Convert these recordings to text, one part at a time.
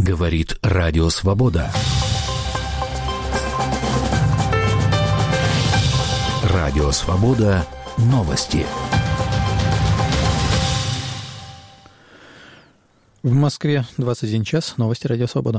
Говорит Радио Свобода. Радио Свобода. Новости. В Москве 21 час. Новости Радио Свобода.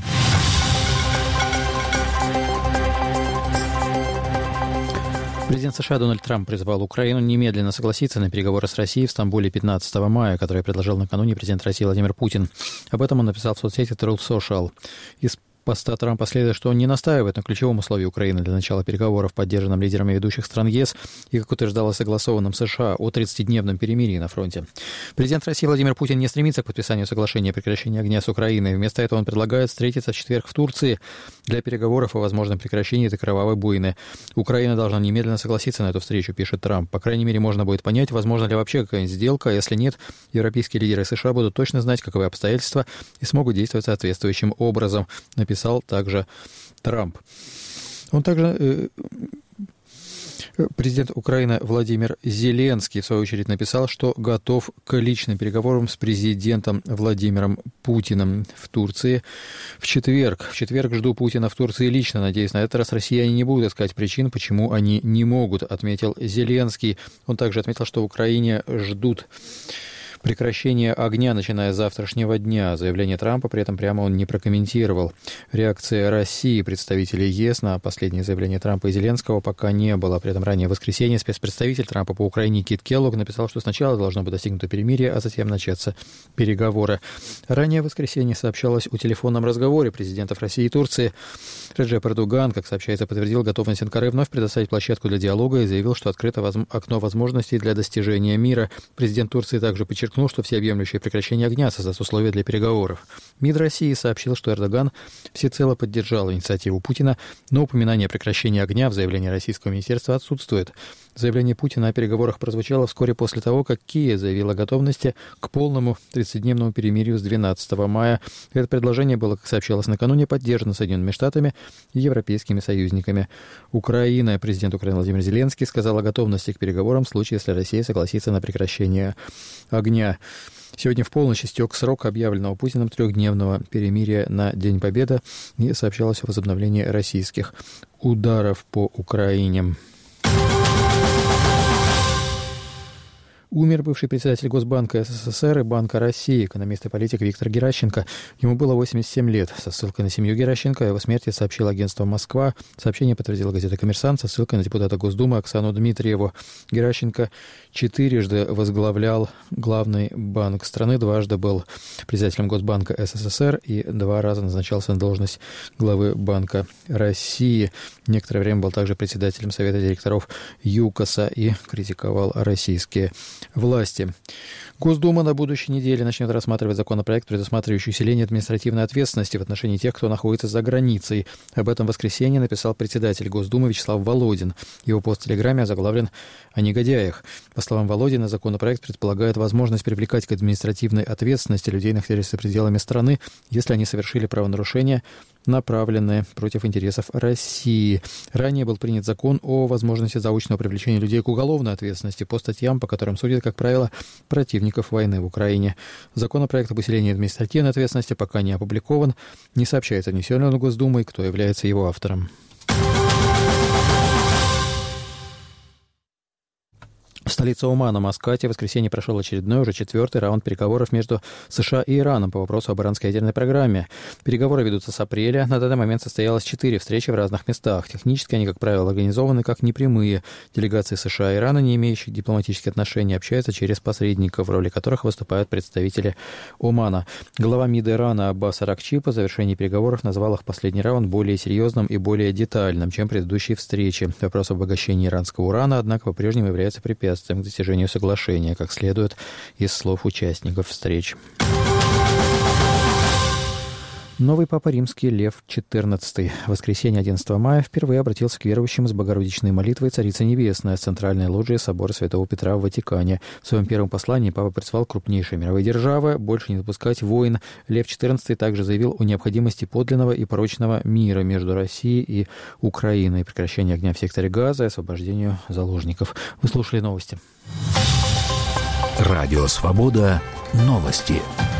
Президент США Дональд Трамп призвал Украину немедленно согласиться на переговоры с Россией в Стамбуле 15 мая, которые предложил накануне президент России Владимир Путин. Об этом он написал в соцсети Truth Social. Из поста Трампа следует, что он не настаивает на ключевом условии Украины для начала переговоров, поддержанном лидерами ведущих стран ЕС и, как утверждалось, согласованным США о 30-дневном перемирии на фронте. Президент России Владимир Путин не стремится к подписанию соглашения о прекращении огня с Украиной. Вместо этого он предлагает встретиться в четверг в Турции для переговоров о возможном прекращении этой кровавой бойни. Украина должна немедленно согласиться на эту встречу, пишет Трамп. По крайней мере, можно будет понять, возможно ли вообще какая-нибудь сделка, а если нет, европейские лидеры США будут точно знать, каковы обстоятельства, и смогут действовать соответствующим образом, написал также Трамп. Он также... Президент Украины Владимир Зеленский, в свою очередь, написал, что готов к личным переговорам с президентом Владимиром Путиным в Турции в четверг. В четверг жду Путина в Турции лично. Надеюсь, на этот раз россияне не будут искать причин, почему они не могут, отметил Зеленский. Он также отметил, что в Украине ждут прекращение огня, начиная с завтрашнего дня. Заявление Трампа при этом прямо он не прокомментировал. Реакции России, представителей ЕС, на последнее заявление Трампа и Зеленского пока не было. При этом ранее в воскресенье спецпредставитель Трампа по Украине Кит Келлог написал, что сначала должно быть достигнуто перемирие, а затем начаться переговоры. Ранее в воскресенье сообщалось о телефонном разговоре президентов России и Турции. Реджеп Эрдоган, как сообщается, подтвердил готовность Анкары вновь предоставить площадку для диалога и заявил, что открыто окно возможностей для достижения мира. Президент Турции также подчеркнул, что всеобъемлющее прекращение огня создаст условия для переговоров. МИД России сообщил, что Эрдоган всецело поддержал инициативу Путина, но упоминание прекращения огня в заявлении российского министерства отсутствует. Заявление Путина о переговорах прозвучало вскоре после того, как Киев заявил о готовности к полному 30-дневному перемирию с 12 мая. Это предложение было, как сообщалось накануне, поддержано Соединенными Штатами и европейскими союзниками. Президент Украины Владимир Зеленский сказал о готовности к переговорам в случае, если Россия согласится на прекращение огня. Сегодня в полночь истек срок объявленного Путиным 3-дневного перемирия на День Победы и сообщалось о возобновлении российских ударов по Украине. Умер бывший председатель Госбанка СССР и Банка России, экономист и политик Виктор Геращенко. Ему было 87 лет. Со ссылкой на семью Геращенко о его смерти сообщило агентство «Москва». Сообщение подтвердила газета «Коммерсант» со ссылкой на депутата Госдумы Оксану Дмитриеву. Геращенко 4 возглавлял главный банк страны, 2 был председателем Госбанка СССР и 2 раза назначался на должность главы Банка России. Некоторое время был также председателем Совета директоров ЮКОСа и критиковал российские власти. Госдума на будущей неделе начнет рассматривать законопроект, предусматривающий усиление административной ответственности в отношении тех, кто находится за границей. Об этом в воскресенье написал председатель Госдумы Вячеслав Володин. Его пост в Телеграме озаглавлен «О негодяях». По словам Володина, законопроект предполагает возможность привлекать к административной ответственности людей, находящихся за пределами страны, если они совершили правонарушения, направленные против интересов России. Ранее был принят закон о возможности заочного привлечения людей к уголовной ответственности по статьям, по которым судят, как правило, противников войны в Украине. Законопроект об усилении административной ответственности пока не опубликован. Не сообщается, внесен ли он в Госдуму и кто является его автором. В столице Омана, Маскате, в воскресенье прошел очередной, уже 4-й раунд переговоров между США и Ираном по вопросу об иранской ядерной программе. Переговоры ведутся с апреля. На данный момент состоялось 4 встречи в разных местах. Технически они, как правило, организованы как непрямые. Делегации США и Ирана, не имеющие дипломатических отношений, общаются через посредников, в роли которых выступают представители Омана. Глава МИД Ирана Аббас Аракчи по завершении переговоров назвал их последний раунд более серьезным и более детальным, чем предыдущие встречи. Вопрос обогащения иранского урана, однако, по-прежнему является препятствием к достижению соглашения, как следует из слов участников встреч. Новый Папа Римский Лев XIV в воскресенье 11 мая впервые обратился к верующим с богородичной молитвой Царицы Небесной с центральной лоджии собора Святого Петра в Ватикане. В своем первом послании Папа призвал крупнейшие мировые державы больше не допускать войн. Лев XIV также заявил о необходимости подлинного и прочного мира между Россией и Украиной, прекращении огня в секторе Газа и освобождению заложников. Вы слушали новости. Радио Свобода. Новости.